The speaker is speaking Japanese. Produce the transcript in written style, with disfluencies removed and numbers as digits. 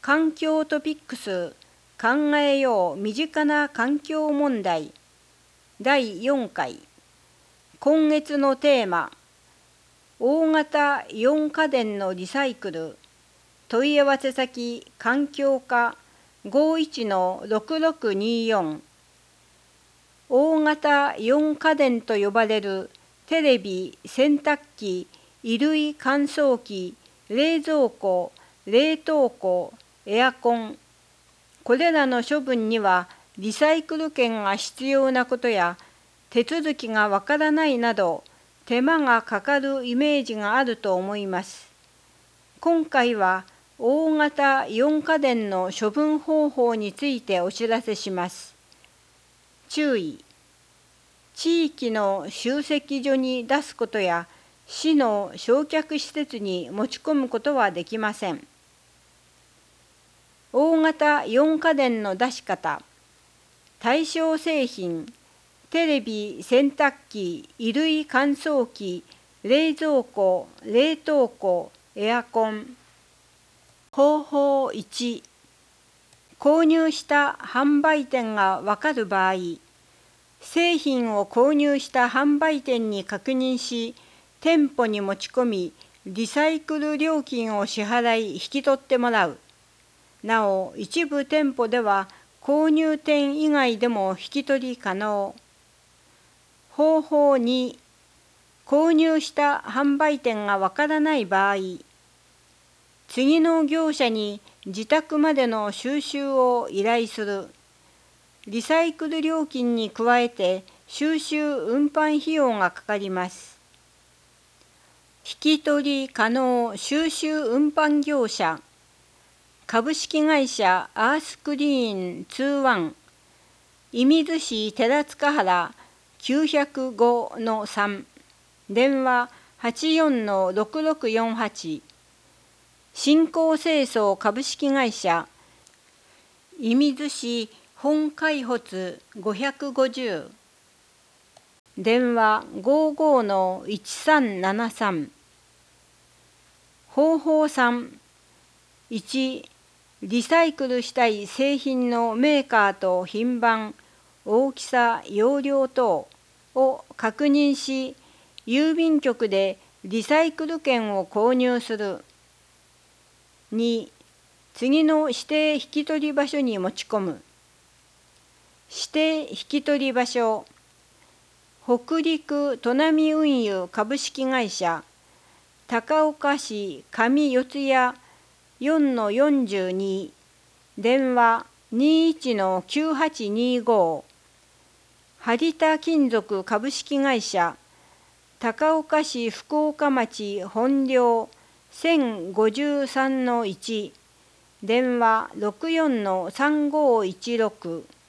環境トピックス考えよう身近な環境問題第4回。今月のテーマ、大型イオン家電のリサイクル。問い合わせ先環境課51-6624。大型イオン家電と呼ばれるテレビ、洗濯機、衣類乾燥機、冷蔵庫、冷凍庫、エアコン。これらの処分にはリサイクル券が必要なことや手続きがわからないなど手間がかかるイメージがあると思います。今回は大型イオン家電の処分方法についてお知らせします。注意。地域の集積所に出すことや市の焼却施設に持ち込むことはできません。大型イオン家電の出し方。対象製品、テレビ、洗濯機、衣類乾燥機、冷蔵庫、冷凍庫、エアコン。方法1、購入した販売店がわかる場合、製品を購入した販売店に確認し、店舗に持ち込み、リサイクル料金を支払い引き取ってもらう。なお、一部店舗では購入店以外でも引き取り可能。方法2、購入した販売店がわからない場合、次の業者に自宅までの収集を依頼する。リサイクル料金に加えて収集運搬費用がかかります。引き取り可能収集運搬業者、株式会社アースクリーン21、射水市寺塚原905-3、電話84-6648、新興清掃株式会社射水市本開発550、電話55-1373。方法3、1、リサイクルしたい製品のメーカーと品番、大きさ、容量等を確認し、郵便局でリサイクル券を購入する。2、次の指定引き取り場所に持ち込む。指定引き取り場所、北陸砺波運輸株式会社、高岡市上四谷4-42、電話21-9825、張田金属株式会社、高岡市福岡町本寮1053-1、電話64-3516。